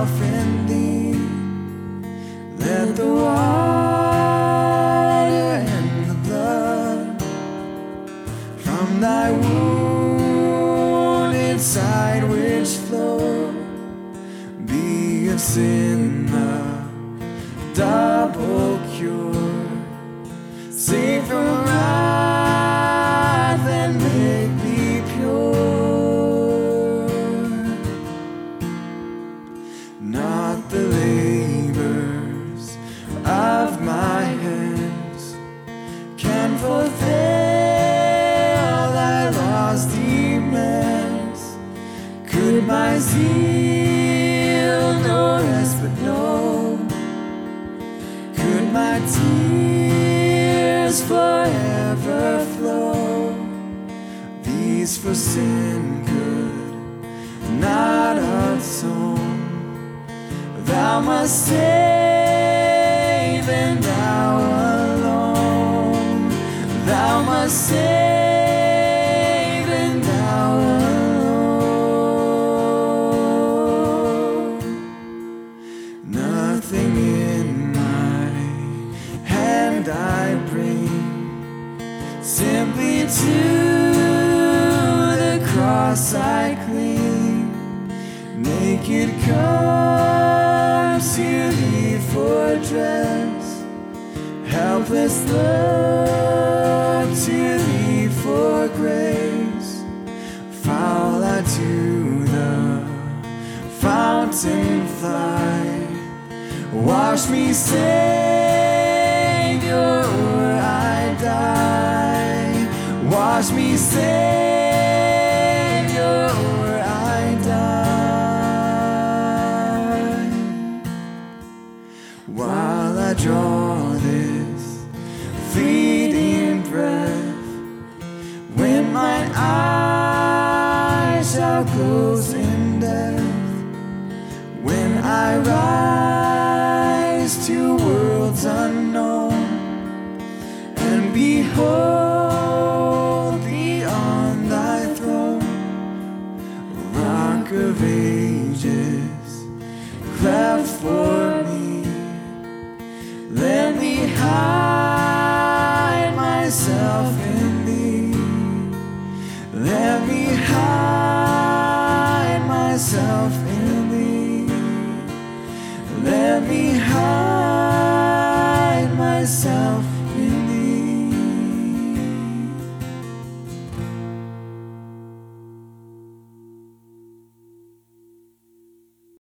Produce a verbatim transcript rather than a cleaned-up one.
myself in thee. Let the water and the blood from thy wounded side which flow be of sin the double cure. Save from wrath and make me pure. Not the labors of my hands can fulfill thy law's demands. Could my zeal no respite know? Could my tears forever flow? These for sin could not atone. Thou must save, and thou alone. Thou must save, and thou alone. Nothing in my hand I bring, simply to the cross I cling. Naked come to thee for dress, helpless look to thee for grace. Foul I to the fountain fly, wash me, Savior, or I die. Wash me, Savior, or I die. While I draw this fleeting breath, when mine eyes shall close in death, when I rise to worlds unknown and behold thee on thy throne, Rock of Ages, cleft for me. Let me hide myself in thee. Let me hide myself in thee.